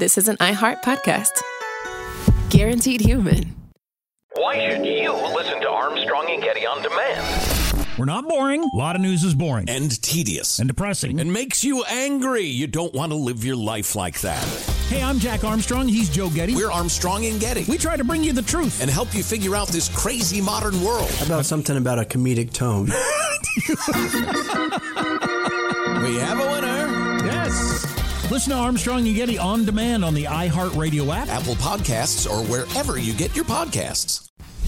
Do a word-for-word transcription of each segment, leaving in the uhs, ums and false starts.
this is an iHeart podcast. Guaranteed Human. Why should you listen to Armstrong and Getty on demand? We're not boring. A lot of news is boring. And tedious. And depressing. And makes you angry. You don't want to live your life like that. Hey, I'm Jack Armstrong. He's Joe Getty. We're Armstrong and Getty. We try to bring you the truth. And help you figure out this crazy modern world. How about something about a comedic tone? We have a winner. Yes. Listen to Armstrong and Getty on demand on the iHeartRadio app, Apple Podcasts, or wherever you get your podcasts.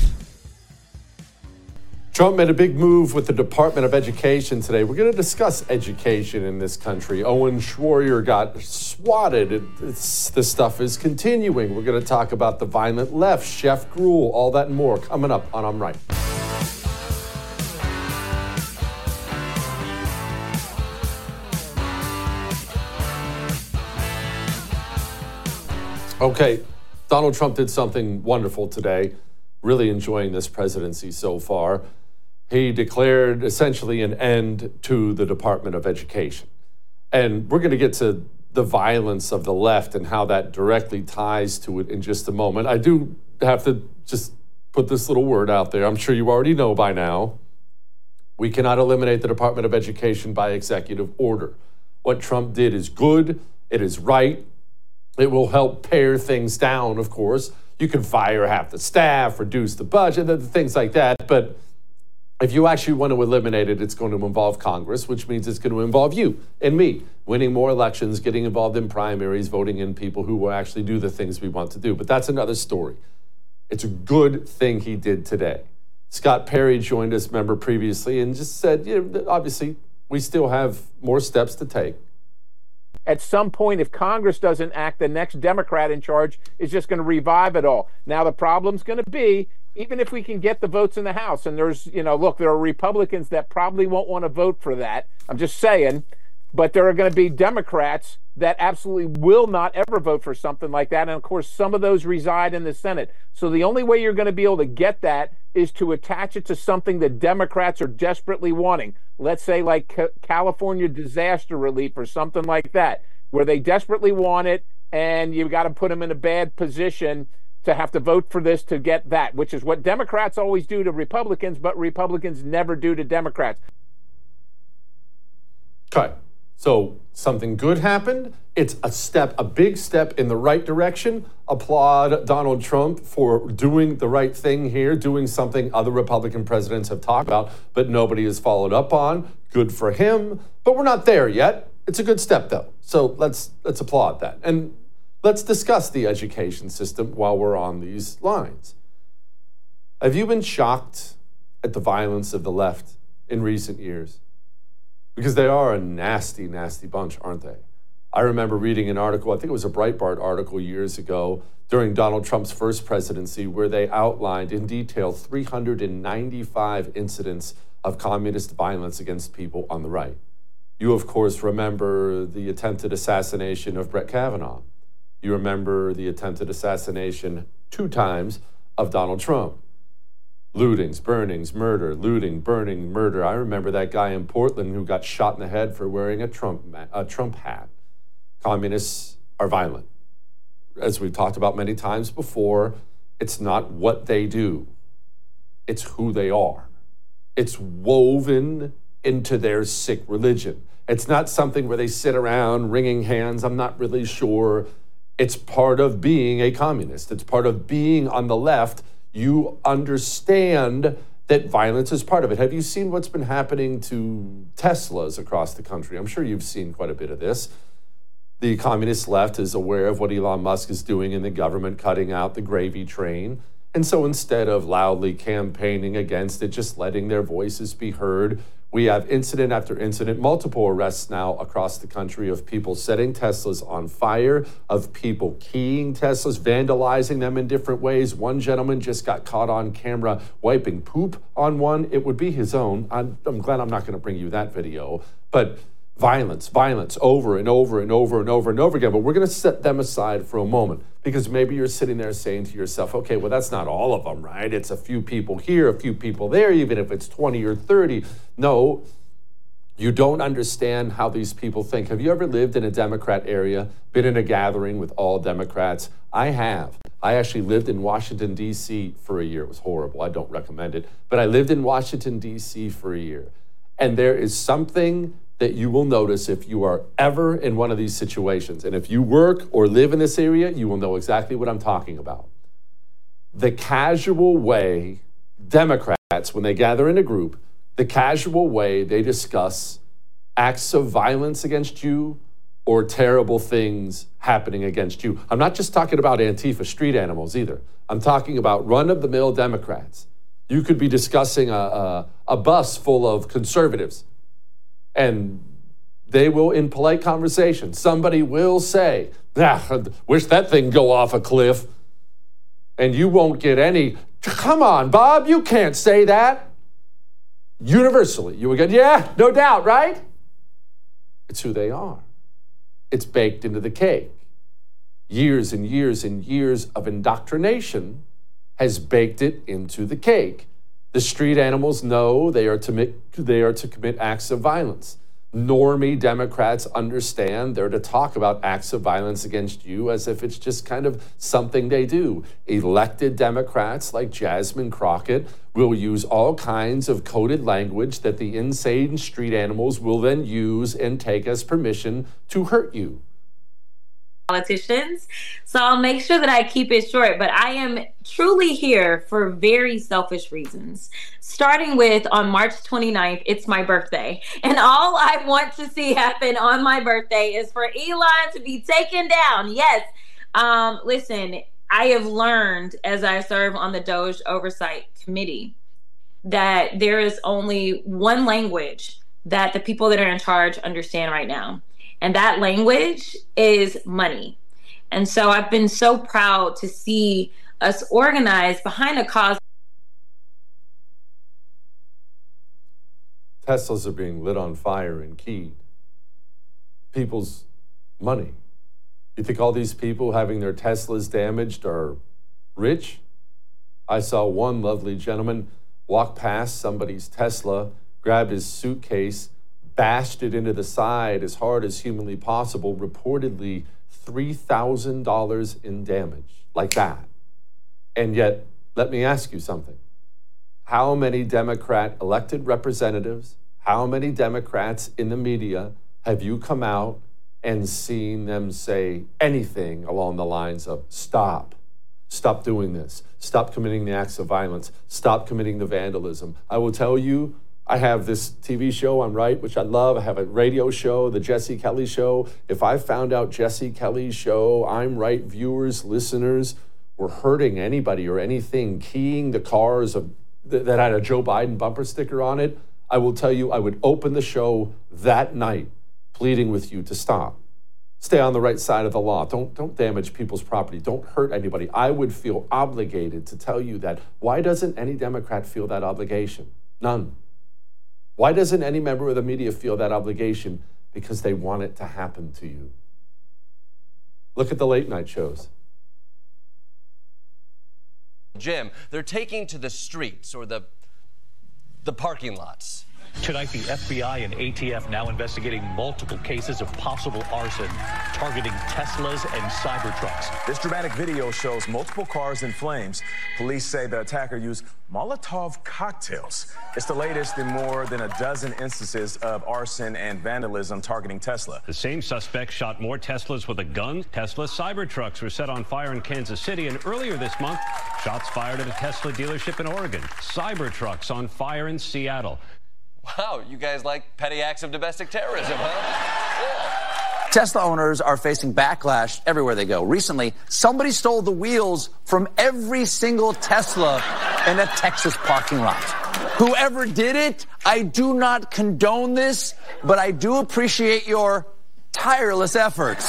Trump made a big move with the Department of Education today. We're going to discuss education in this country. Owen Schroyer got swatted. It's, this stuff is continuing. We're going to talk about the violent left, Chef Gruel, all that and more coming up on I'm Right. Okay, Donald Trump did something wonderful today. Really enjoying this presidency so far. He declared essentially an end to the Department of Education. And we're going to get to the violence of the left and how that directly ties to it in just a moment. I do have to just put this little word out there. I'm sure you already know by now. We cannot eliminate the Department of Education by executive order. What Trump did is good. It is right. It will help pare things down, of course. You can fire half the staff, reduce the budget, things like that. But if you actually want to eliminate it, it's going to involve Congress, which means it's going to involve you and me, winning more elections, getting involved in primaries, voting in people who will actually do the things we want to do. But that's another story. It's a good thing he did today. Scott Perry joined us, member previously, and just said, you know, obviously, we still have more steps to take. At some point, if Congress doesn't act, the next Democrat in charge is just going to revive it all. Now, the problem's going to be, even if we can get the votes in the House, and there's, you know, look, there are Republicans that probably won't want to vote for that. I'm just saying. But there are going to be Democrats that absolutely will not ever vote for something like that. And, of course, some of those reside in the Senate. So the only way you're going to be able to get that is to attach it to something that Democrats are desperately wanting. Let's say like California disaster relief or something like that, where they desperately want it, and you've got to put them in a bad position to have to vote for this to get that, which is what Democrats always do to Republicans, but Republicans never do to Democrats. Okay. So something good happened. It's a step, a big step in the right direction. Applaud Donald Trump for doing the right thing here, doing something other Republican presidents have talked about, but nobody has followed up on. Good for him. But we're not there yet. It's a good step, though. So let's let's applaud that. And let's discuss the education system while we're on these lines. Have you been shocked at the violence of the left in recent years? Because they are a nasty, nasty bunch, aren't they? I remember reading an article, I think it was a Breitbart article years ago, during Donald Trump's first presidency, where they outlined in detail three hundred ninety-five incidents of communist violence against people on the right. You, of course, remember the attempted assassination of Brett Kavanaugh. You remember the attempted assassination two times of Donald Trump. Lootings, burnings, murder, looting, burning, murder. I remember that guy in Portland who got shot in the head for wearing a Trump a Trump hat. Communists are violent. As we've talked about many times before, it's not what they do. It's who they are. It's woven into their sick religion. It's not something where they sit around wringing hands. I'm not really sure. It's part of being a communist. It's part of being on the left. You understand that violence is part of it. Have you seen what's been happening to Teslas across the country? I'm sure you've seen quite a bit of this. The communist left is aware of what Elon Musk is doing in the government, cutting out the gravy train. And so instead of loudly campaigning against it, just letting their voices be heard, we have incident after incident, multiple arrests now across the country of people setting Teslas on fire, of people keying Teslas, vandalizing them in different ways. One gentleman just got caught on camera wiping poop on one. It would be his own. I'm, I'm glad I'm not going to bring you that video. But violence, violence over and over and over and over and over again. But we're going to set them aside for a moment, because maybe you're sitting there saying to yourself, okay, well, that's not all of them, right? It's a few people here, a few people there, even if it's twenty or thirty. No, You don't understand how these people think. Have you ever lived in a Democrat area, been in a gathering with all Democrats? I have. I actually lived in Washington, D C for a year. It was horrible. I don't recommend it. But I lived in Washington, D C for a year. And there is something that you will notice if you are ever in one of these situations. And if you work or live in this area, you will know exactly what I'm talking about. The casual way Democrats, when they gather in a group, the casual way they discuss acts of violence against you or terrible things happening against you. I'm not just talking about Antifa street animals either. I'm talking about run-of-the-mill Democrats. You could be discussing a, a, a bus full of conservatives, and they will, in polite conversation, somebody will say, ah, wish that thing go off a cliff. And you won't get any, come on, Bob, you can't say that. Universally, you would get, yeah, no doubt, right? It's who they are. It's baked into the cake. Years and years and years of indoctrination has baked it into the cake. The street animals know they are to commit, they are to commit acts of violence. Normie Democrats understand they're to talk about acts of violence against you as if it's just kind of something they do. Elected Democrats like Jasmine Crockett will use all kinds of coded language that the insane street animals will then use and take as permission to hurt you. Politicians. So I'll make sure that I keep it short, but I am truly here for very selfish reasons. Starting with on March twenty-ninth, it's my birthday. And all I want to see happen on my birthday is for Elon to be taken down. Yes. Um, listen, I have learned as I serve on the Doge Oversight Committee that there is only one language that the people that are in charge understand right now. And that language is money. And so I've been so proud to see us organized behind a cause. Teslas are being lit on fire and keyed. People's money. You think all these people having their Teslas damaged are rich? I saw one lovely gentleman walk past somebody's Tesla, grab his suitcase, bashed it into the side as hard as humanly possible, reportedly three thousand dollars in damage, like that. And yet, let me ask you something. How many Democrat elected representatives, how many Democrats in the media have you come out and seen them say anything along the lines of stop, stop doing this, stop committing the acts of violence, stop committing the vandalism? I will tell you, I have this T V show, I'm Right, which I love. I have a radio show, the Jesse Kelly Show. If I found out Jesse Kelly's show, I'm Right viewers, listeners, were hurting anybody or anything, keying the cars of, th- that had a Joe Biden bumper sticker on it, I will tell you I would open the show that night pleading with you to stop. Stay on the right side of the law. Don't, don't damage people's property. Don't hurt anybody. I would feel obligated to tell you that. Why doesn't any Democrat feel that obligation? None. Why doesn't any member of the media feel that obligation? Because they want it to happen to you. Look at the late night shows. Jim, they're taking to the streets or the the parking lots. Tonight, the F B I and A T F now investigating multiple cases of possible arson targeting Teslas and Cybertrucks. This dramatic video shows multiple cars in flames. Police say the attacker used Molotov cocktails. It's the latest in more than a dozen instances of arson and vandalism targeting Tesla. The same suspect shot more Teslas with a gun. Tesla Cybertrucks were set on fire in Kansas City, and earlier this month, shots fired at a Tesla dealership in Oregon. Cybertrucks on fire in Seattle. Wow, you guys like petty acts of domestic terrorism, huh? Tesla owners are facing backlash everywhere they go. Recently, somebody stole the wheels from every single Tesla in a Texas parking lot. Whoever did it, I do not condone this, but I do appreciate your tireless efforts.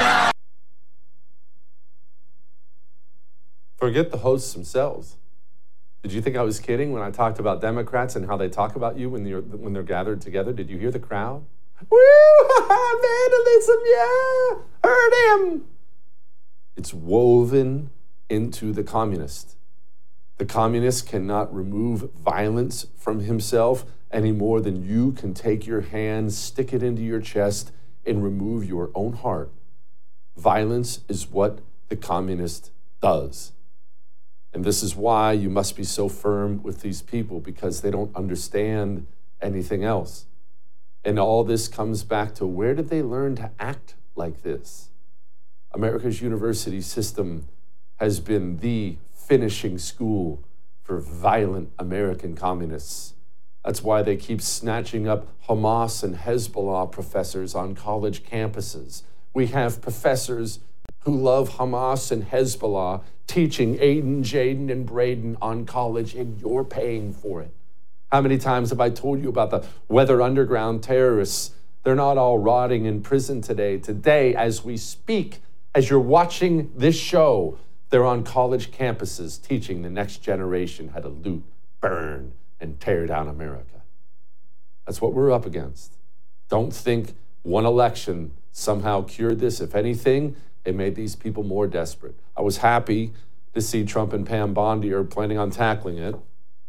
Forget the hosts themselves. Did you think I was kidding when I talked about Democrats and how they talk about you when, you're, when they're gathered together? Did you hear the crowd? Woo! Vandalism, yeah! Hurt him! It's woven into the communist. The communist cannot remove violence from himself any more than you can take your hand, stick it into your chest, and remove your own heart. Violence is what the communist does. And this is why you must be so firm with these people, because they don't understand anything else. And all this comes back to, where did they learn to act like this? America's university system has been the finishing school for violent American communists. That's why they keep snatching up Hamas and Hezbollah professors on college campuses. We have professors who love Hamas and Hezbollah teaching Aiden, Jaden, and Braden on college, and you're paying for it. How many times have I told you about the Weather Underground terrorists? They're not all rotting in prison today. Today, as we speak, as you're watching this show, they're on college campuses teaching the next generation how to loot, burn, and tear down America. That's what we're up against. Don't think one election somehow cured this. If anything, it made these people more desperate. I was happy to see Trump and Pam Bondi are planning on tackling it.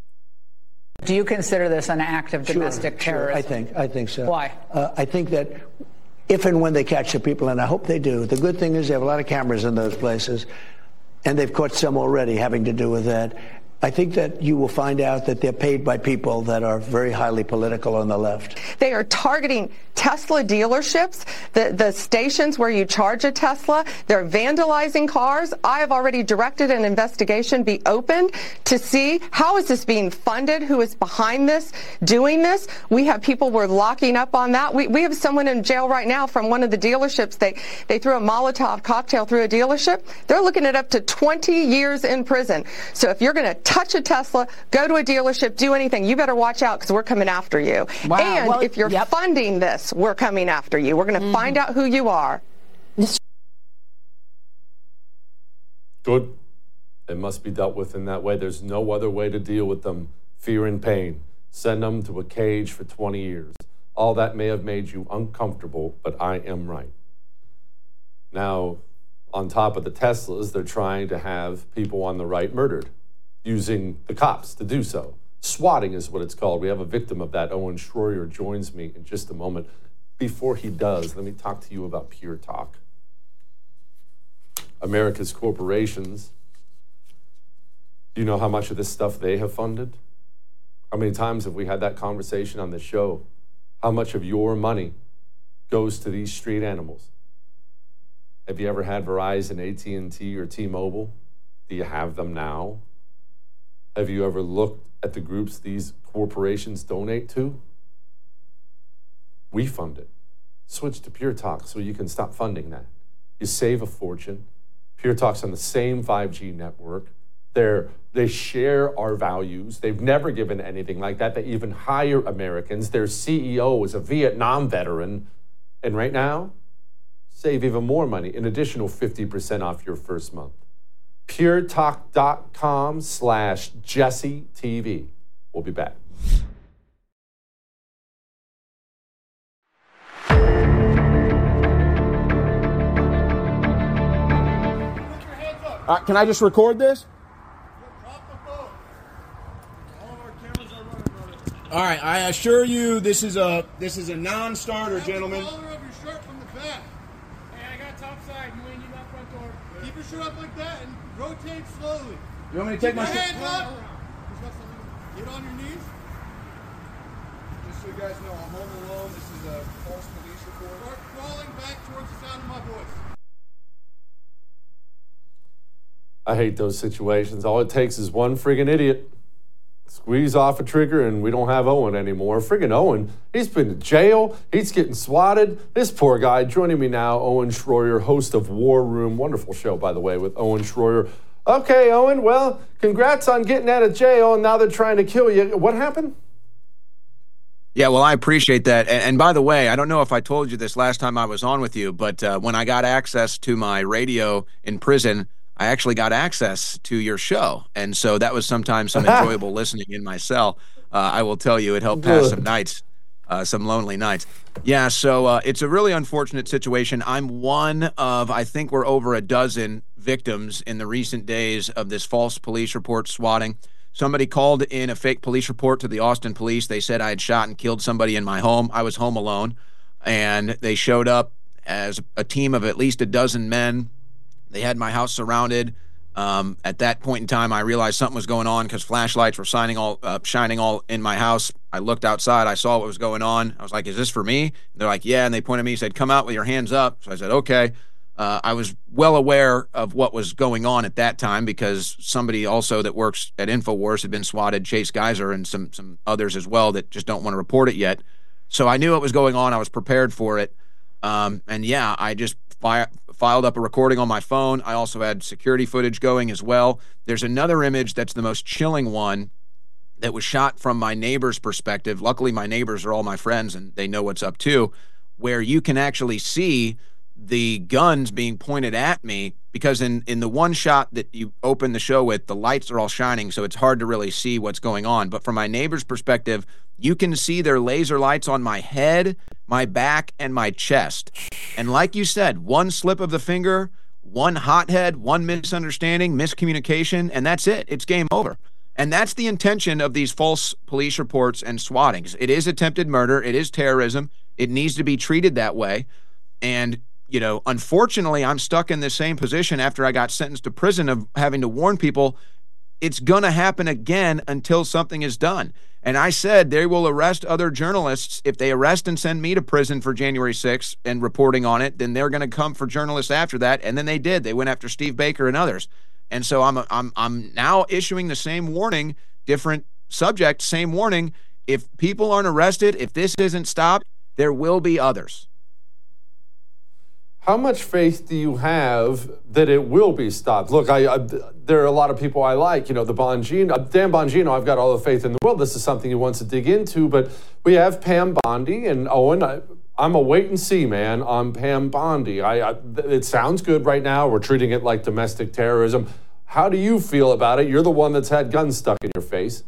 Do you consider this an act of domestic sure, terrorism? Sure, I think, I think so. Why? Uh, I think that if and when they catch the people, and I hope they do, the good thing is they have a lot of cameras in those places, and they've caught some already having to do with that. I think that you will find out that they're paid by people that are very highly political on the left. They are targeting Tesla dealerships, the, the stations where you charge a Tesla. They're vandalizing cars. I have already directed an investigation be opened to see how is this being funded, who is behind this, doing this. We have people we're locking up on that. We, we have someone in jail right now from one of the dealerships. They, they threw a Molotov cocktail through a dealership. They're looking at up to twenty years in prison. So if you're going to touch a Tesla, go to a dealership, do anything, you better watch out, because we're coming after you. Wow. And Well, if you're yep. funding this, we're coming after you. We're going to mm-hmm. find out who you are. Good. It must be dealt with in that way. There's no other way to deal with them. Fear and pain. Send them to a cage for twenty years. All that may have made you uncomfortable, but I am right. Now, on top of the Teslas, they're trying to have people on the right murdered, using the cops to do so. Swatting is what it's called. We have a victim of that. Owen Schroyer joins me in just a moment. Before he does, let me talk to you about Pure Talk. America's corporations, do you know how much of this stuff they have funded? How many times have we had that conversation on the show? How much of your money goes to these street animals? Have you ever had Verizon, A T and T, or T-Mobile? Do you have them now? Have you ever looked at the groups these corporations donate to? We fund it. Switch to Pure Talk so you can stop funding that. You save a fortune. Pure Talk's on the same five G network. They're, they share our values. They've never given anything like that. They even hire Americans. Their C E O is a Vietnam veteran. And right now, save even more money, an additional fifty percent off your first month. puretalk.com slash Jesse TV. We'll be back. Uh, can I just record this? All right, I assure you, this is a this is a non-starter, gentlemen. Shirt up like that and rotate slowly. You want me to take Keep my your shirt? hands up? Get on your knees. Just so you guys know, I'm home alone. This is a false police report. Start crawling back towards the sound of my voice. I hate those situations. All it takes is one friggin' idiot. Squeeze off a trigger and we don't have Owen anymore. Friggin' Owen, he's been to jail. He's getting swatted. This poor guy. Joining me now, Owen Schroyer, host of War Room. Wonderful show, by the way, with Owen Schroyer. Okay, Owen, well, congrats on getting out of jail, and now they're trying to kill you. What happened? Yeah, well, I appreciate that. And, and by the way, I don't know if I told you this last time I was on with you, but uh, when I got access to my radio in prison, I actually got access to your show. And so that was sometimes some enjoyable listening in my cell. Uh, I will tell you, it helped pass Good. some nights, uh, some lonely nights. Yeah, so uh, it's a really unfortunate situation. I'm one of, I think we're over a dozen victims in the recent days of this false police report swatting. Somebody called in a fake police report to the Austin police. They said I had shot and killed somebody in my home. I was home alone, and they showed up as a team of at least a dozen men. They had my house surrounded. Um, at that point in time, I realized something was going on because flashlights were shining all, uh, shining all in my house. I looked outside. I saw what was going on. I was like, is this for me? And they're like, yeah. And they pointed at me and said, come out with your hands up. So I said, okay. Uh, I was well aware of what was going on at that time because somebody also that works at InfoWars had been swatted, Chase Geiser, and some some others as well that just don't want to report it yet. So I knew what was going on. I was prepared for it. Um, and, yeah, I just fi- filed up a recording on my phone. I also had security footage going as well. There's another image that's the most chilling one that was shot from my neighbor's perspective. Luckily, my neighbors are all my friends, and they know what's up too, where you can actually see the guns being pointed at me because in, in the one shot that you open the show with, the lights are all shining, so it's hard to really see what's going on. But from my neighbor's perspective, you can see their laser lights on my head, my back, and my chest. And like you said, one slip of the finger, one hothead, one misunderstanding, miscommunication, and that's it. It's game over. And that's the intention of these false police reports and swattings. It is attempted murder. It is terrorism. It needs to be treated that way. And you know, unfortunately, I'm stuck in the same position after I got sentenced to prison of having to warn people it's going to happen again until something is done. And I said they will arrest other journalists. If they arrest and send me to prison for January sixth and reporting on it, then they're going to come for journalists after that. And then they did. They went after Steve Baker and others. And so I'm I'm I'm now issuing the same warning, different subject, same warning. If people aren't arrested, if this isn't stopped, there will be others. How much faith do you have that it will be stopped? Look, I, I there are a lot of people I like. You know, the Bongino, Dan Bongino, I've got all the faith in the world. This is something he wants to dig into. But we have Pam Bondi and Owen. I, I'm a wait and see man on Pam Bondi. I, I, it sounds good right now. We're treating it like domestic terrorism. How do you feel about it? You're the one that's had guns stuck in your face.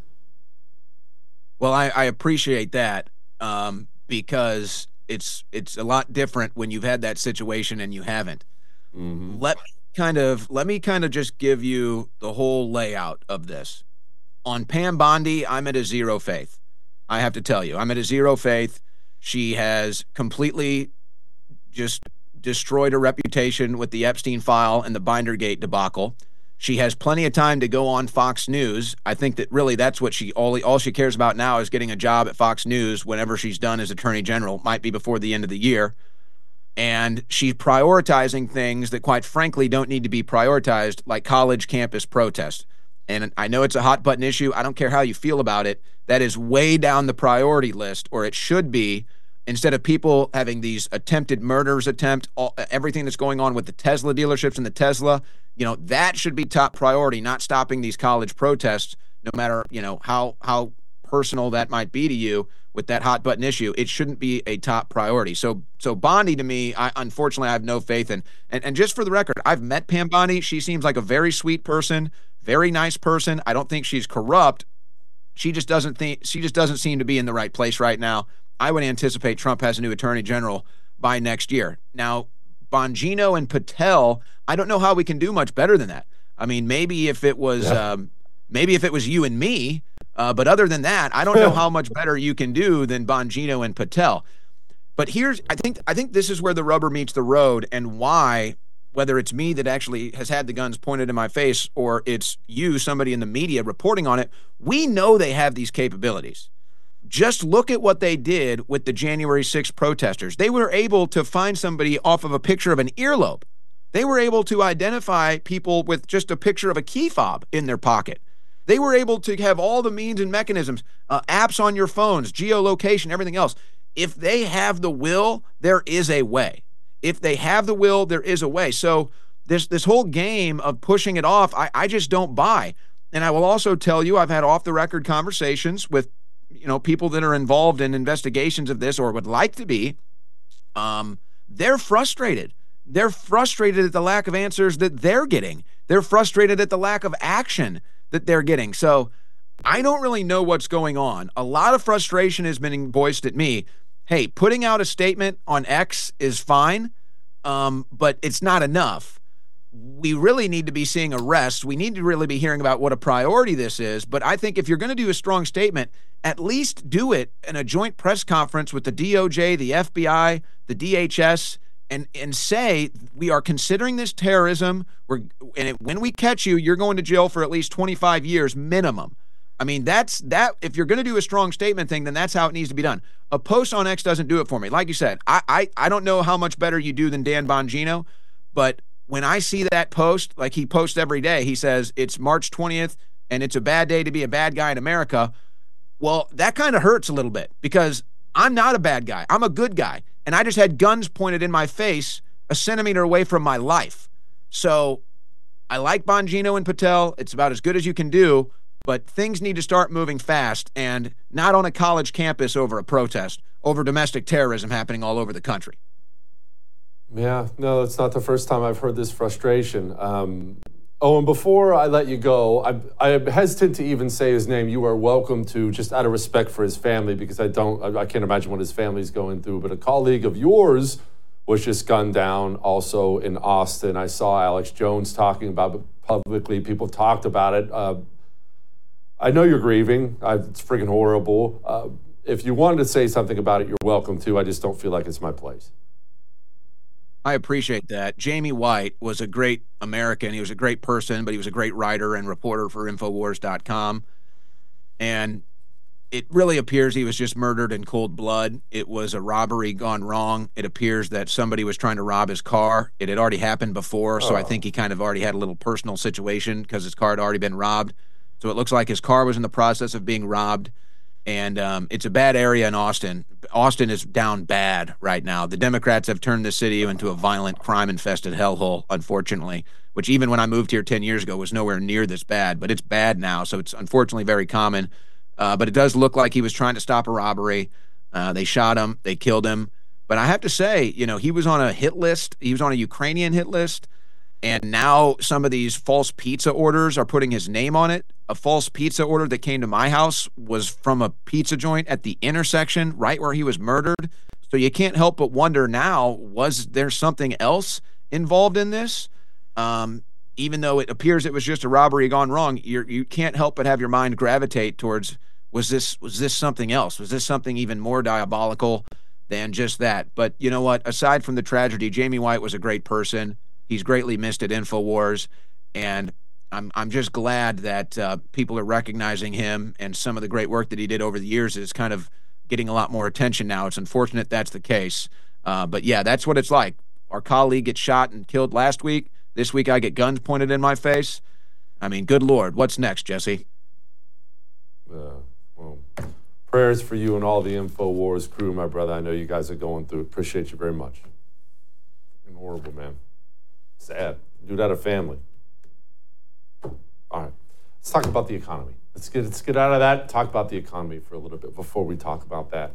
Well, I, I appreciate that um, because it's it's a lot different when you've had that situation and you haven't. Mm-hmm. Let me kind of let me kind of just give you the whole layout of this. On Pam Bondi, I'm at a zero faith. I have to tell you, I'm at a zero faith. She has completely just destroyed her reputation with the Epstein file and the Bindergate debacle. She has plenty of time to go on Fox News. I think that really that's what she all, all she cares about now is getting a job at Fox News whenever she's done as Attorney General. Might be before the end of the year. And she's prioritizing things that, quite frankly, don't need to be prioritized, like college campus protest. And I know it's a hot button issue. I don't care how you feel about it. That is way down the priority list, or it should be, instead of people having these attempted murders attempt, all, everything that's going on with the Tesla dealerships and the Tesla, you know, that should be top priority, not stopping these college protests, no matter, you know, how how personal that might be to you with that hot button issue. It shouldn't be a top priority. So so Bondi, to me, I unfortunately I have no faith in. And, and just for the record, I've met Pam Bondi. She seems like a very sweet person, very nice person. I don't think she's corrupt. She just doesn't think she just doesn't seem to be in the right place right now. I would anticipate Trump has a new attorney general by next year. Now, Bongino and Patel, I don't know how we can do much better than that. I mean, maybe if it was yeah. um, maybe if it was you and me, uh, but other than that, I don't know how much better you can do than Bongino and Patel. But here's, I think, I think this is where the rubber meets the road, and why, whether it's me that actually has had the guns pointed in my face or it's you, somebody in the media reporting on it, we know they have these capabilities. Just look at what they did with the January sixth protesters. They were able to find somebody off of a picture of an earlobe. They were able to identify people with just a picture of a key fob in their pocket. They were able to have all the means and mechanisms, uh, apps on your phones, geolocation, everything else. If they have the will, there is a way. If they have the will, there is a way. So this this whole game of pushing it off, I, I just don't buy. And I will also tell you, I've had off-the-record conversations with you know, people that are involved in investigations of this or would like to be. Um, they're frustrated. They're frustrated at the lack of answers that they're getting. They're frustrated at the lack of action that they're getting. So I don't really know what's going on. A lot of frustration has been voiced at me. Hey, putting out a statement on X is fine, um, but it's not enough. we really need to be seeing arrests. We need to really be hearing about what a priority this is. But I think if you're going to do a strong statement, at least do it in a joint press conference with the D O J, the F B I, the D H S, and and say we are considering this terrorism. We're and it, when we catch you, you're going to jail for at least twenty-five years minimum. I mean, that's that. If you're going to do a strong statement thing, then that's how it needs to be done. A post on X doesn't do it for me. Like you said, I I, I don't know how much better you do than Dan Bongino, but when I see that post, like he posts every day, he says it's March twentieth and it's a bad day to be a bad guy in America. Well, that kind of hurts a little bit because I'm not a bad guy. I'm a good guy. And I just had guns pointed in my face a centimeter away from my life. So I like Bongino and Patel. It's about as good as you can do, but things need to start moving fast and not on a college campus over a protest, over domestic terrorism happening all over the country. Yeah, no, it's not the first time I've heard this frustration. Um, oh, and before I let you go, I, I am hesitant to even say his name. You are welcome to, just out of respect for his family, because I don't, I, I can't imagine what his family's going through. But a colleague of yours was just gunned down also in Austin. I saw Alex Jones talking about it publicly. People talked about it. Uh, I know you're grieving. I, it's freaking horrible. Uh, if you wanted to say something about it, you're welcome to. I just don't feel like it's my place. I appreciate that. Jamie White was a great American. He was a great person, but he was a great writer and reporter for Infowars dot com. And it really appears he was just murdered in cold blood. It was a robbery gone wrong. It appears that somebody was trying to rob his car. It had already happened before, so oh. I think he kind of already had a little personal situation because his car had already been robbed. So it looks like his car was in the process of being robbed. And um, it's a bad area in Austin. Austin is down bad right now. The Democrats have turned the city into a violent, crime-infested hellhole, unfortunately, which even when I moved here ten years ago was nowhere near this bad. But it's bad now, so it's unfortunately very common. Uh, but it does look like he was trying to stop a robbery. Uh, they shot him. They killed him. But I have to say, you know, he was on a hit list. He was on a Ukrainian hit list. And now some of these false pizza orders are putting his name on it. A false pizza order that came to my house was from a pizza joint at the intersection right where he was murdered. So you can't help but wonder now, was there something else involved in this? Um, even though it appears it was just a robbery gone wrong, you're, you can't help but have your mind gravitate towards, was this was this something else? Was this something even more diabolical than just that? But you know what? Aside from the tragedy, Jamie White was a great person. He's greatly missed at InfoWars, and I'm I'm just glad that uh, people are recognizing him and some of the great work that he did over the years is kind of getting a lot more attention now. It's unfortunate that's the case, uh, but yeah, that's what it's like. Our colleague gets shot and killed last week. This week I get guns pointed in my face. I mean, good Lord, what's next, Jesse? Uh, well, prayers for you and all the InfoWars crew, my brother. I know you guys are going through it. Appreciate you very much. And horrible, man. Sad. Dude had a family. All right. Let's talk about the economy. Let's get let's get out of that. Talk about the economy for a little bit before we talk about that.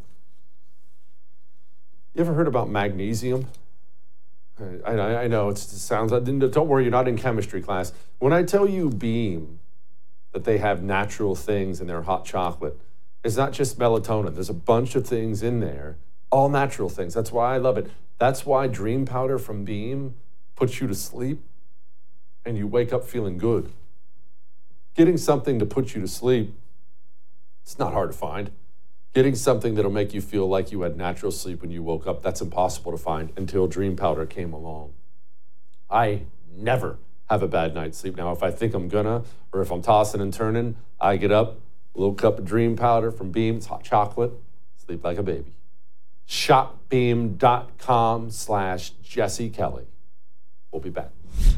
You ever heard about magnesium? I, I, I know it's, it sounds. Don't worry, you're not in chemistry class. When I tell you Beam, that they have natural things in their hot chocolate, it's not just melatonin. There's a bunch of things in there, all natural things. That's why I love it. That's why Dream Powder from Beam puts you to sleep and you wake up feeling good. Getting something to put you to sleep, it's not hard to find. Getting something that'll make you feel like you had natural sleep when you woke up, that's impossible to find until Dream Powder came along. I never have a bad night's sleep. Now, if I think I'm gonna, or if I'm tossing and turning, I get up, a little cup of Dream Powder from Beam, it's hot chocolate, sleep like a baby. Shopbeam.com slash Jesse Kelly. We'll be back.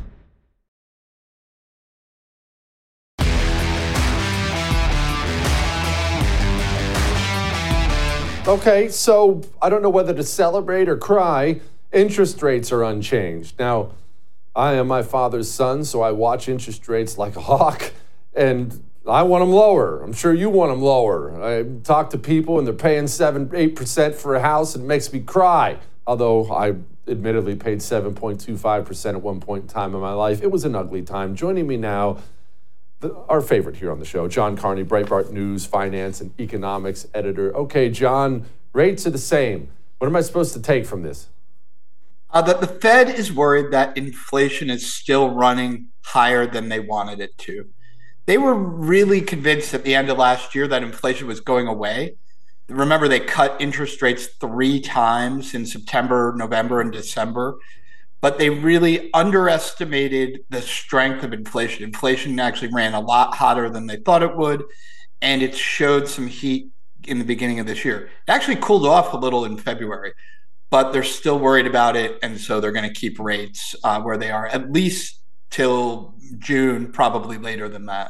Okay, so I don't know whether to celebrate or cry. Interest rates are unchanged. Now, I am my father's son, so I watch interest rates like a hawk, and I want them lower. I'm sure you want them lower. I talk to people, and they're paying seven, eight percent for a house, and it makes me cry. Although I admittedly paid seven point two five percent at one point in time in my life. It was an ugly time. Joining me now, the, our favorite here on the show, John Carney, Breitbart News, finance and economics editor. Okay, John, rates are the same. What am I supposed to take from this? Uh, that the Fed is worried that inflation is still running higher than they wanted it to. They were really convinced at the end of last year that inflation was going away. Remember, they cut interest rates three times in September, November, and December. But they really underestimated the strength of inflation. Inflation actually ran a lot hotter than they thought it would, and it showed some heat in the beginning of this year. It actually cooled off a little in February, but they're still worried about it, and so they're going to keep rates uh, where they are, at least till June, probably later than that.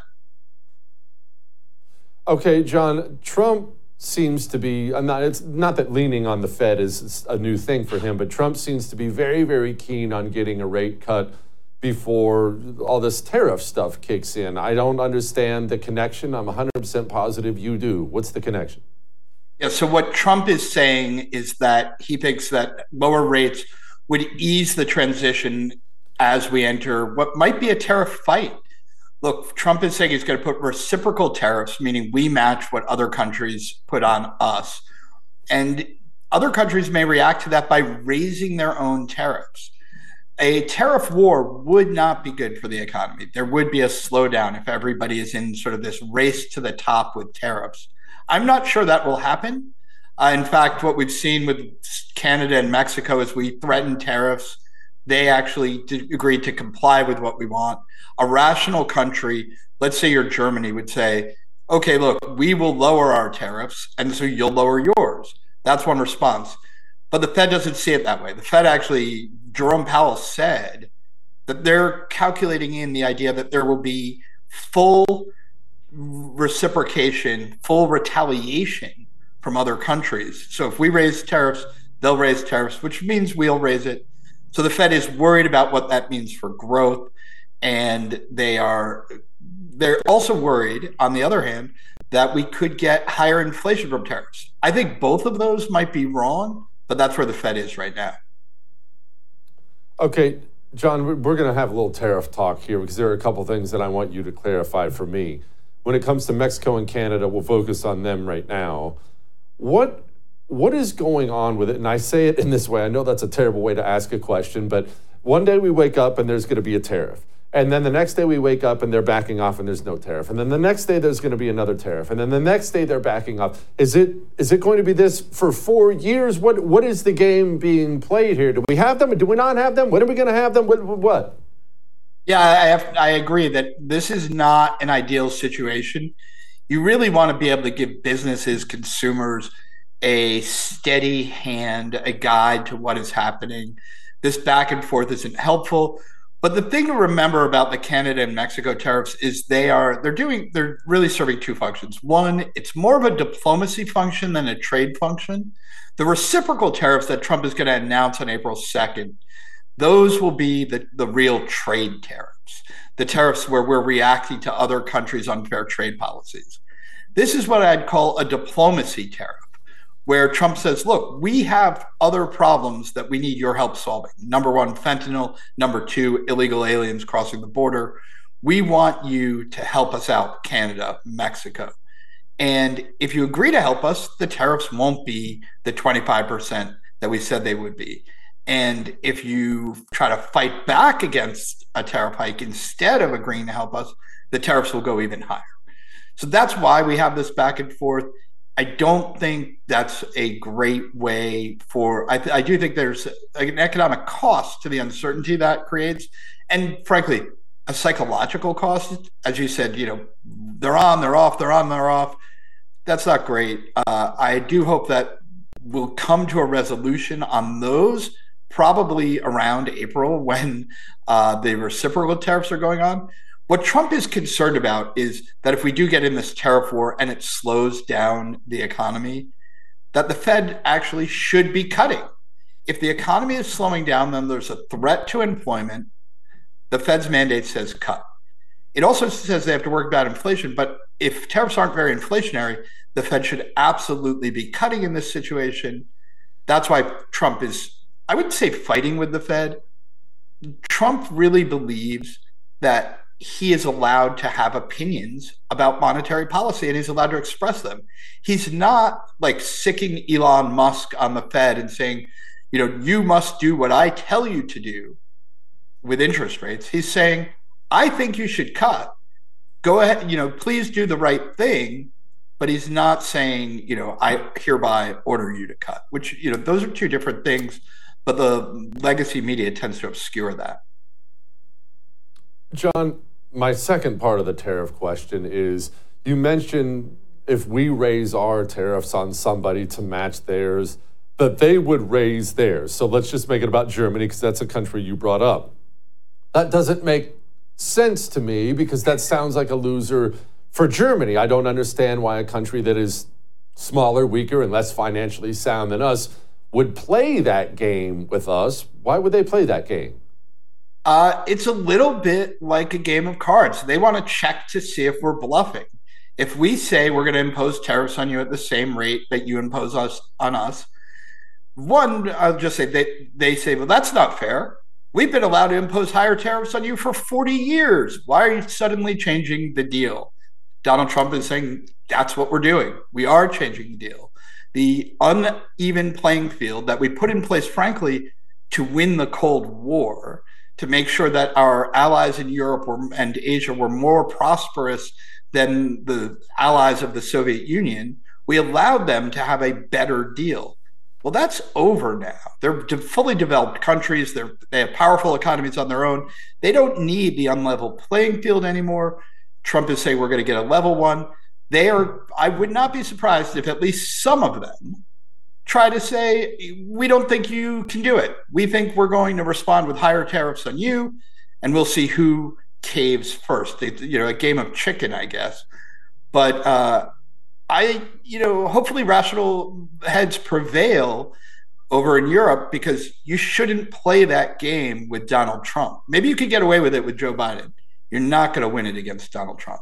Okay, John, Trump seems to be, I'm not, it's not that leaning on the Fed is a new thing for him, but Trump seems to be very, very keen on getting a rate cut before all this tariff stuff kicks in. I don't understand the connection. I'm one hundred percent positive you do. What's the connection? Yeah, so what Trump is saying is that he thinks that lower rates would ease the transition as we enter what might be a tariff fight. Look, Trump is saying he's going to put reciprocal tariffs, meaning we match what other countries put on us. And other countries may react to that by raising their own tariffs. A tariff war would not be good for the economy. There would be a slowdown if everybody is in sort of this race to the top with tariffs. I'm not sure that will happen. Uh, in fact, what we've seen with Canada and Mexico is we threaten tariffs. They actually did, agreed to comply with what we want. A rational country, let's say you're Germany, would say, okay, look, we will lower our tariffs, and so you'll lower yours. That's one response. But the Fed doesn't see it that way. The Fed actually, Jerome Powell said that they're calculating in the idea that there will be full reciprocation, full retaliation from other countries. So if we raise tariffs, they'll raise tariffs, which means we'll raise it. So the Fed is worried about what that means for growth, and they are they're also worried, on the other hand, that we could get higher inflation from tariffs. I think both of those might be wrong, but that's where the Fed is right now. Okay, John, we're going to have a little tariff talk here because there are a couple things that I want you to clarify for me. When it comes to Mexico and Canada, we'll focus on them right now. What What is going on with it? And I say it in this way. I know that's a terrible way to ask a question, but one day we wake up and there's going to be a tariff. And then the next day we wake up and they're backing off and there's no tariff. And then the next day there's going to be another tariff. And then the next day they're backing off. Is it is it going to be this for four years? What What is the game being played here? Do we have them or do we not have them? When are we going to have them? What? what? Yeah, I, have, I agree that this is not an ideal situation. You really want to be able to give businesses, consumers, a steady hand, a guide to what is happening. This back and forth isn't helpful. But the thing to remember about the Canada and Mexico tariffs is they are they're doing they're really serving two functions. One, it's more of a diplomacy function than a trade function. The reciprocal tariffs that Trump is going to announce on April second, those will be the, the real trade tariffs, the tariffs where we're reacting to other countries' unfair trade policies. This is what I'd call a diplomacy tariff, where Trump says, look, we have other problems that we need your help solving. Number one, fentanyl. Number two, illegal aliens crossing the border. We want you to help us out, Canada, Mexico. And if you agree to help us, the tariffs won't be the twenty-five percent that we said they would be. And if you try to fight back against a tariff hike instead of agreeing to help us, the tariffs will go even higher. So that's why we have this back and forth. I don't think that's a great way for, I, th- I do think there's an economic cost to the uncertainty that creates. And frankly, a psychological cost. As you said, you know, they're on, they're off, they're on, they're off. That's not great. Uh, I do hope that we'll come to a resolution on those probably around April when uh, the reciprocal tariffs are going on. What Trump is concerned about is that if we do get in this tariff war and it slows down the economy, that the Fed actually should be cutting. If the economy is slowing down, then there's a threat to employment. The Fed's mandate says cut. It also says they have to work about inflation, but if tariffs aren't very inflationary, the Fed should absolutely be cutting in this situation. That's why Trump is, I wouldn't say fighting with the Fed. Trump really believes that he is allowed to have opinions about monetary policy and he's allowed to express them. He's not like sicking Elon Musk on the Fed and saying, you know, you must do what I tell you to do with interest rates. He's saying, I think you should cut. Go ahead, you know, please do the right thing. But he's not saying, you know, I hereby order you to cut, which, you know, those are two different things. But the legacy media tends to obscure that. John, my second part of the tariff question is, you mentioned if we raise our tariffs on somebody to match theirs, that they would raise theirs. So let's just make it about Germany, because that's a country you brought up. That doesn't make sense to me, because that sounds like a loser for Germany. I don't understand why a country that is smaller, weaker, and less financially sound than us would play that game with us. Why would they play that game? Uh, it's a little bit like a game of cards. They want to check to see if we're bluffing. If we say we're going to impose tariffs on you at the same rate that you impose us on us, one, I'll just say they, they say, well, that's not fair. We've been allowed to impose higher tariffs on you for forty years. Why are you suddenly changing the deal? Donald Trump is saying that's what we're doing. We are changing the deal. The uneven playing field that we put in place, frankly, to win the Cold War, to make sure that our allies in Europe were, and Asia were more prosperous than the allies of the Soviet Union, we allowed them to have a better deal. Well, that's over now. They're de- fully developed countries. They're, they have powerful economies on their own. They don't need the unlevel playing field anymore. Trump is saying we're going to get a level one. They are, I would not be surprised if at least some of them try to say, we don't think you can do it. We think we're going to respond with higher tariffs on you, and we'll see who caves first. It's, you know, a game of chicken, I guess. But uh, I, you know, hopefully rational heads prevail over in Europe, because you shouldn't play that game with Donald Trump. Maybe you could get away with it with Joe Biden. You're not going to win it against Donald Trump.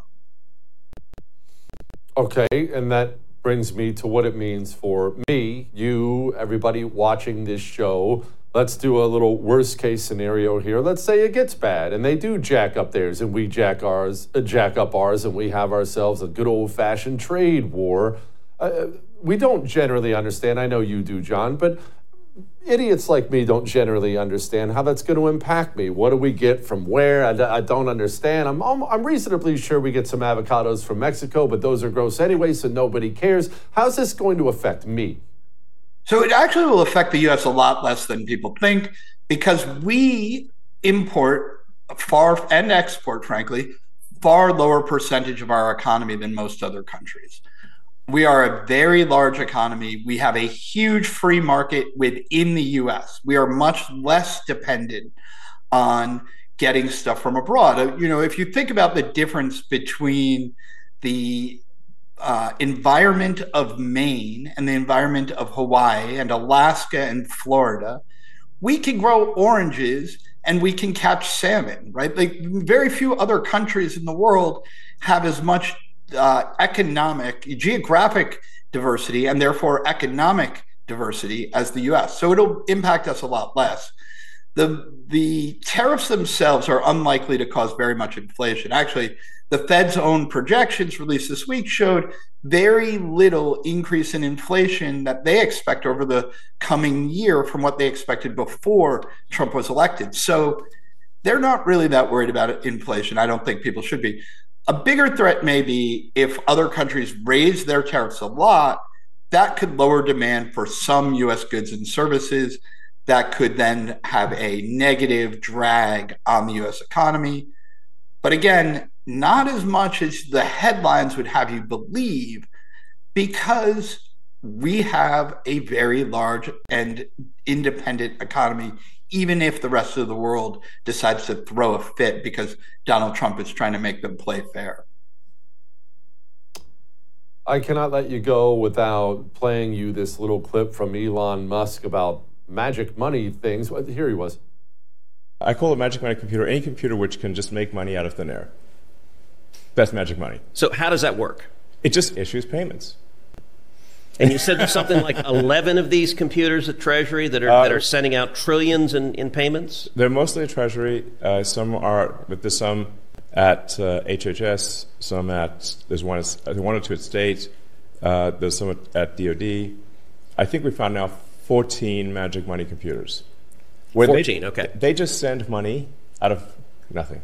Okay, and that brings me to what it means for me, you, everybody watching this show. Let's do a little worst case scenario here. Let's say it gets bad and they do jack up theirs and we jack ours, uh, jack up ours, and we have ourselves a good old fashioned trade war. Uh, we don't generally understand. I know you do, John, but idiots like me don't generally understand how that's going to impact me. What do we get from where? I, I don't understand. I'm, I'm reasonably sure we get some avocados from Mexico, but those are gross anyway, so nobody cares. How's this going to affect me? So it actually will affect the U S a lot less than people think, because we import far and export, frankly, far lower percentage of our economy than most other countries. We are a very large economy. We have a huge free market within the U S. We are much less dependent on getting stuff from abroad. You know, if you think about the difference between the uh, environment of Maine and the environment of Hawaii and Alaska and Florida, we can grow oranges and we can catch salmon, right? Like very few other countries in the world have as much Uh, economic, geographic diversity, and therefore economic diversity as the U S. So it'll impact us a lot less. The, the tariffs themselves are unlikely to cause very much inflation. Actually, the Fed's own projections released this week showed very little increase in inflation that they expect over the coming year from what they expected before Trump was elected. So they're not really that worried about inflation. I don't think people should be. A bigger threat may be if other countries raise their tariffs a lot, that could lower demand for some U S goods and services. That could then have a negative drag on the U S economy. But again, not as much as the headlines would have you believe, because we have a very large and independent economy, even if the rest of the world decides to throw a fit because Donald Trump is trying to make them play fair. I cannot let you go without playing you this little clip from Elon Musk about magic money things. Here he was. I call it magic money computer, any computer which can just make money out of thin air. That's magic money. So how does that work? It just issues payments. And you said there's something like eleven of these computers at Treasury that are uh, that are sending out trillions in, in payments? They're mostly at Treasury. Uh, some are, but there's some at uh, H H S, some at, there's one, one or two at State, uh, there's some at, at D O D. I think we found now fourteen Magic Money computers. Where fourteen, they, okay. They just send money out of nothing.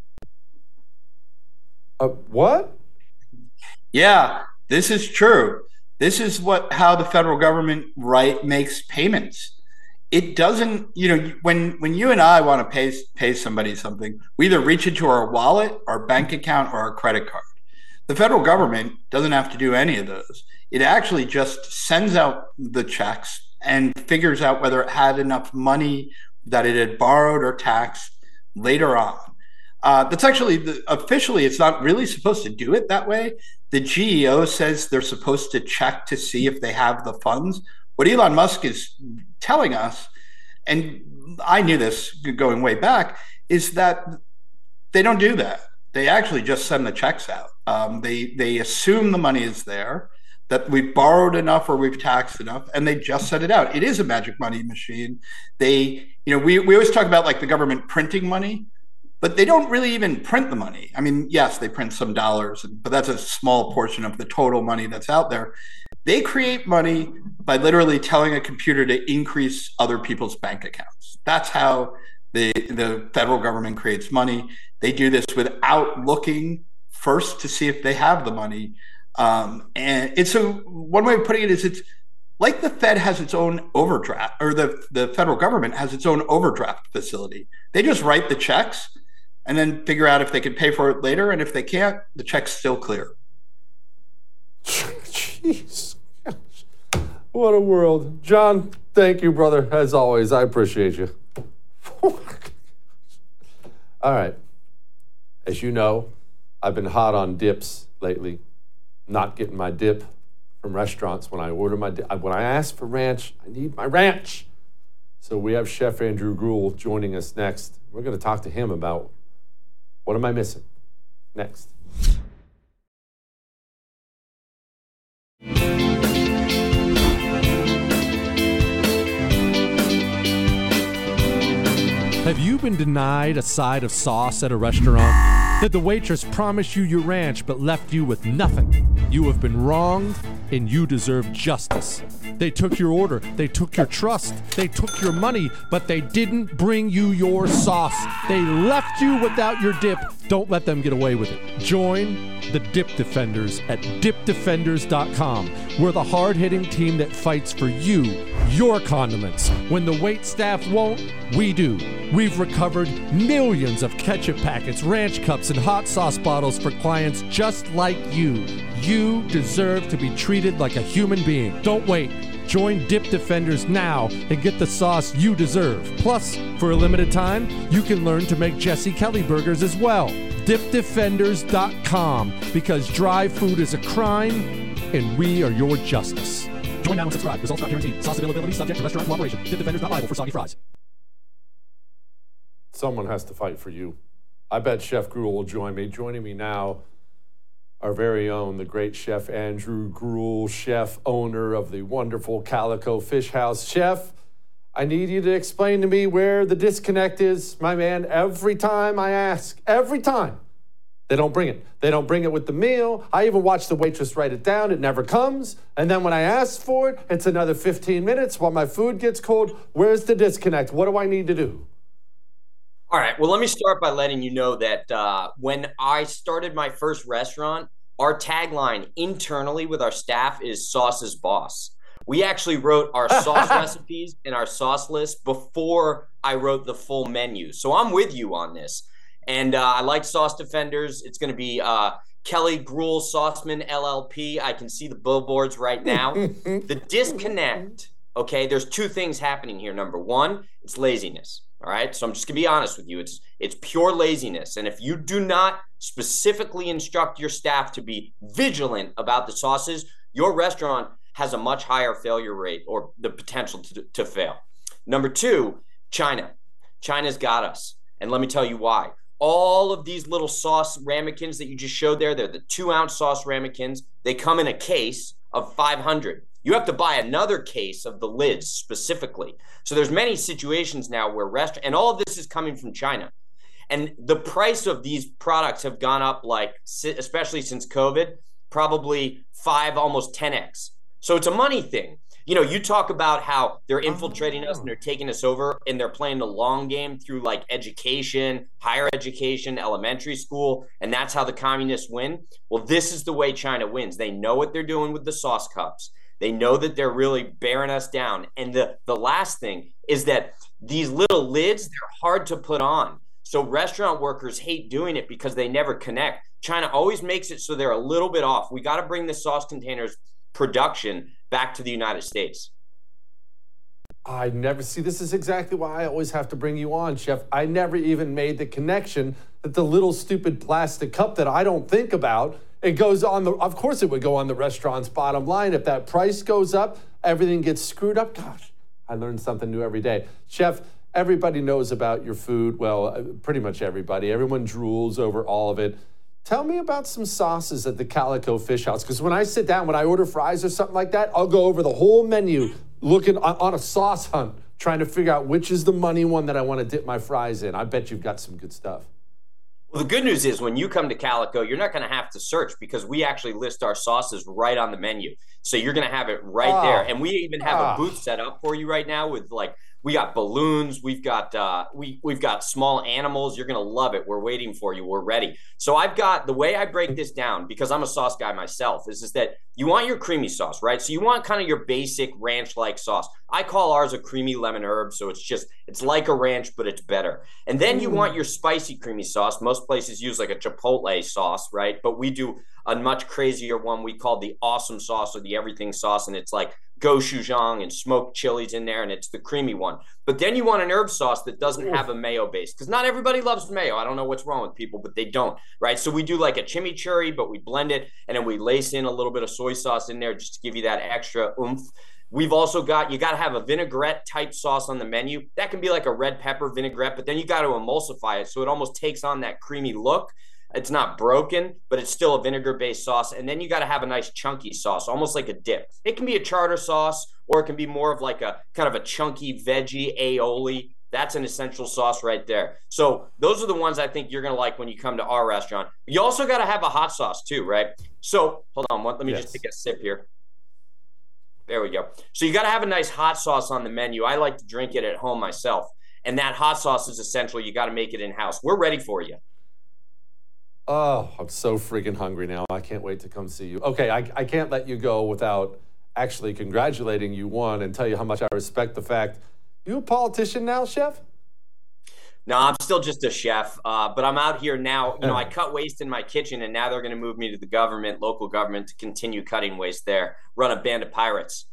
Uh, what? Yeah, this is true. This is what how the federal government right makes payments. It doesn't, you know, when when you and I want to pay pay somebody something, we either reach into our wallet, our bank account, or our credit card. The federal government doesn't have to do any of those. It actually just sends out the checks and figures out whether it had enough money that it had borrowed or taxed later on. Uh, that's actually, the, officially, it's not really supposed to do it that way. The G E O says they're supposed to check to see if they have the funds. What Elon Musk is telling us, and I knew this going way back, is that they don't do that. They actually just send the checks out. Um, they they assume the money is there, that we've borrowed enough or we've taxed enough, and they just send it out. It is a magic money machine. They, you know, we, we always talk about like the government printing money, but they don't really even print the money. I mean, yes, they print some dollars, but that's a small portion of the total money that's out there. They create money by literally telling a computer to increase other people's bank accounts. That's how the, the federal government creates money. They do this without looking first to see if they have the money. Um, and it's so one way of putting it is it's like the Fed has its own overdraft, or the, the federal government has its own overdraft facility. They just write the checks and then figure out if they can pay for it later. And if they can't, the check's still clear. Jeez. What a world. John, thank you, brother. As always, I appreciate you. All right. As you know, I've been hot on dips lately. Not getting my dip from restaurants when I order my dip. When I ask for ranch, I need my ranch. So we have Chef Andrew Gruel joining us next. We're going to talk to him about what am I missing next. Have you been denied a side of sauce at a restaurant? Did the waitress promise you your ranch but left you with nothing? You have been wronged and you deserve justice. They took your order, they took your trust, they took your money, but they didn't bring you your sauce. They left you without your dip. Don't let them get away with it. Join the Dip Defenders at dip defenders dot com. We're the hard-hitting team that fights for you, your condiments. When the wait staff won't, we do. We've recovered millions of ketchup packets, ranch cups, and hot sauce bottles for clients just like you. You deserve to be treated like a human being. Don't wait. Join Dip Defenders now and get the sauce you deserve. Plus, for a limited time, you can learn to make Jesse Kelly burgers as well. dip defenders dot com, because dry food is a crime and we are your justice. Join now and subscribe. Results not guaranteed. Sauce availability subject to restaurant cooperation. Dip Defenders not liable for soggy fries. Someone has to fight for you. I bet Chef Gruel will join me. Joining me now, our very own, the great Chef Andrew Gruel, chef owner of the wonderful Calico Fish House. Chef, I need you to explain to me where the disconnect is, my man. Every time I ask, every time, they don't bring it. They don't bring it with the meal. I even watch the waitress write it down. It never comes. And then when I ask for it, it's another fifteen minutes while my food gets cold. Where's the disconnect? What do I need to do? All right. Well, let me start by letting you know that uh, when I started my first restaurant, our tagline internally with our staff is Sauce is Boss. We actually wrote our sauce recipes and our sauce list before I wrote the full menu. So I'm with you on this. And uh, I like Sauce Defenders. It's going to be uh, Kelly Gruel Sauceman L L P. I can see the billboards right now. The disconnect, okay, there's two things happening here. Number one, it's laziness. All right, so I'm just gonna be honest with you. It's it's pure laziness. And if you do not specifically instruct your staff to be vigilant about the sauces, your restaurant has a much higher failure rate or the potential to, to fail. Number two, China. China's got us. And let me tell you why. All of these little sauce ramekins that you just showed there, they're the two ounce sauce ramekins. They come in a case of five hundred. You have to buy another case of the lids specifically. So there's many situations now where restaurant, and all of this is coming from China. And the price of these products have gone up, like, especially since COVID, probably five, almost ten X. So it's a money thing. You know, you talk about how they're infiltrating us and they're taking us over and they're playing the long game through like education, higher education, elementary school, and that's how the communists win. Well, this is the way China wins. They know what they're doing with the sauce cups. They know that they're really bearing us down. And the, the last thing is that these little lids, they're hard to put on. So restaurant workers hate doing it because they never connect. China always makes it so they're a little bit off. We got to bring the sauce containers production back to the United States. I never see. This is exactly why I always have to bring you on, Chef. I never even made the connection that the little stupid plastic cup that I don't think about, it goes on the, of course it would go on the restaurant's bottom line. If that price goes up, everything gets screwed up. Gosh, I learn something new every day. Chef, everybody knows about your food. Well, pretty much everybody. Everyone drools over all of it. Tell me about some sauces at the Calico Fish House, because when I sit down, when I order fries or something like that, I'll go over the whole menu looking on, on a sauce hunt, trying to figure out which is the money one that I want to dip my fries in. I bet you've got some good stuff. Well, the good news is when you come to Calico, you're not going to have to search because we actually list our sauces right on the menu. So you're going to have it right Oh. there. And we even have Ah. a booth set up for you right now with like, we got balloons, we've got uh, we we've got small animals. You're gonna love it. We're waiting for you. We're ready. So I've got the way I break this down, because I'm a sauce guy myself, is, is that you want your creamy sauce, right? So you want kind of your basic ranch-like sauce. I call ours a creamy lemon herb, so it's just it's like a ranch, but it's better. And then you Mm. want your spicy creamy sauce. Most places use like a chipotle sauce, right? But we do a much crazier one we call the awesome sauce or the everything sauce, and it's like gochujang and smoked chilies in there, and it's the creamy one. But then you want an herb sauce that doesn't have a mayo base, because not everybody loves mayo. I don't know what's wrong with people, but they don't, right? So we do like a chimichurri, but we blend it, and then we lace in a little bit of soy sauce in there just to give you that extra oomph. We've also got, you got to have a vinaigrette type sauce on the menu. That can be like a red pepper vinaigrette, but then you got to emulsify it so it almost takes on that creamy look. It's not broken, but it's still a vinegar-based sauce. And then you got to have a nice chunky sauce, almost like a dip. It can be a tartar sauce, or it can be more of like a kind of a chunky veggie aioli. That's an essential sauce right there. So those are the ones I think you're going to like when you come to our restaurant. You also got to have a hot sauce too, right? So hold on, let me Yes. just take a sip here. There we go. So you got to have a nice hot sauce on the menu. I like to drink it at home myself. And that hot sauce is essential. You got to make it in-house. We're ready for you. Oh, I'm so freaking hungry now. I can't wait to come see you. Okay, I, I can't let you go without actually congratulating you, one, and tell you how much I respect the fact you a politician now, Chef? No, I'm still just a chef, uh, but I'm out here now. You know, I cut waste in my kitchen, and now they're going to move me to the government, local government, to continue cutting waste there, run a band of pirates.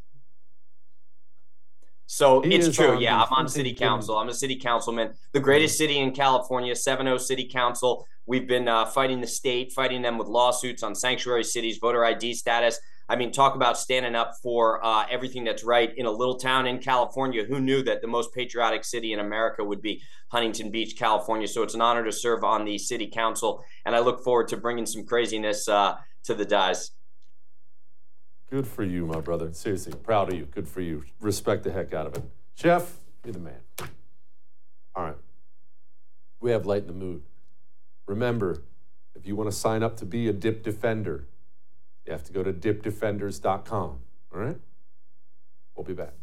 So He it's is true. on Yeah, the I'm on city council. I'm a city councilman, the greatest city in California, seven oh City Council. We've been uh, fighting the state, fighting them with lawsuits on sanctuary cities, voter I D status. I mean, talk about standing up for uh, everything that's right in a little town in California. Who knew that the most patriotic city in America would be Huntington Beach, California? So it's an honor to serve on the city council, and I look forward to bringing some craziness uh, to the dice. Good for you, my brother. Seriously, proud of you. Good for you. Respect the heck out of it. Chef, you're the man. All right. We have Light in the Mood. Remember, if you want to sign up to be a Dip Defender, you have to go to dip defenders dot com. All right? We'll be back.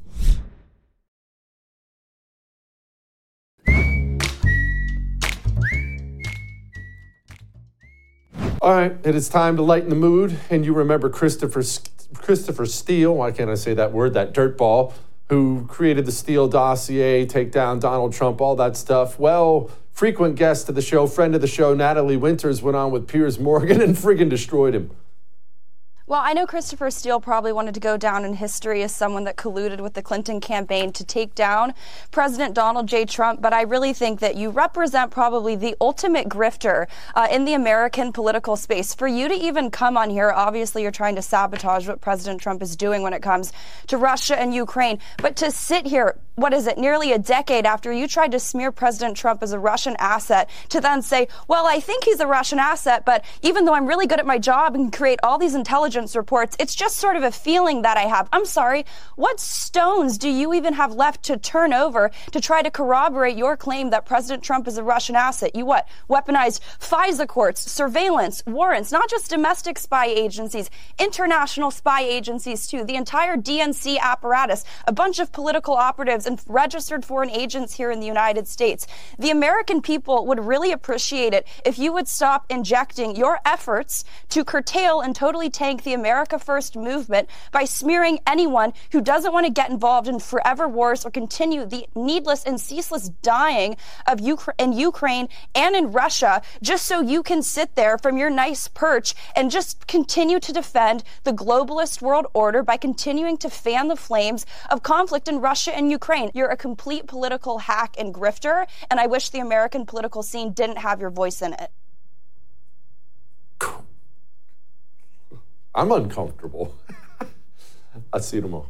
All right, it is time to lighten the mood. And you remember Christopher Christopher Steele, why can't I say that word, that dirtball, who created the Steele dossier, take down Donald Trump, all that stuff. Well, frequent guest of the show, friend of the show, Natalie Winters, went on with Piers Morgan and friggin' destroyed him. Well, I know Christopher Steele probably wanted to go down in history as someone that colluded with the Clinton campaign to take down President Donald J. Trump, but I really think that you represent probably the ultimate grifter uh, in the American political space. For you to even come on here, obviously you're trying to sabotage what President Trump is doing when it comes to Russia and Ukraine, but to sit here, what is it, nearly a decade after you tried to smear President Trump as a Russian asset, to then say, well, I think he's a Russian asset, but even though I'm really good at my job and create all these intelligence intelligence reports. It's just sort of a feeling that I have. I'm sorry, what stones do you even have left to turn over to try to corroborate your claim that President Trump is a Russian asset? You what? Weaponized FISA courts, surveillance, warrants, not just domestic spy agencies, international spy agencies too, the entire D N C apparatus, a bunch of political operatives and registered foreign agents here in the United States. The American people would really appreciate it if you would stop injecting your efforts to curtail and totally tank the America First movement by smearing anyone who doesn't want to get involved in forever wars or continue the needless and ceaseless dying of Ukra- in Ukraine and in Russia, just so you can sit there from your nice perch and just continue to defend the globalist world order by continuing to fan the flames of conflict in Russia and Ukraine. You're a complete political hack and grifter, and I wish the American political scene didn't have your voice in it. I'm uncomfortable. I'll see you tomorrow.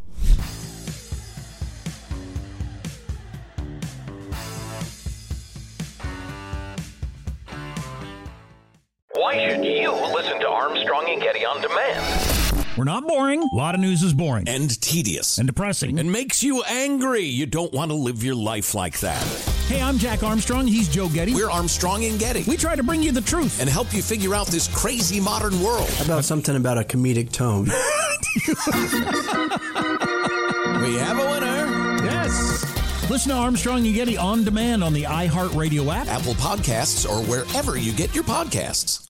Why should you listen to Armstrong and Getty on demand? We're not boring. A lot of news is boring. And tedious. And depressing. And makes you angry. You don't want to live your life like that. Hey, I'm Jack Armstrong. He's Joe Getty. We're Armstrong and Getty. We try to bring you the truth. And help you figure out this crazy modern world. How about something about a comedic tone? We have a winner. Yes. Listen to Armstrong and Getty on demand on the iHeartRadio app, Apple Podcasts, or wherever you get your podcasts.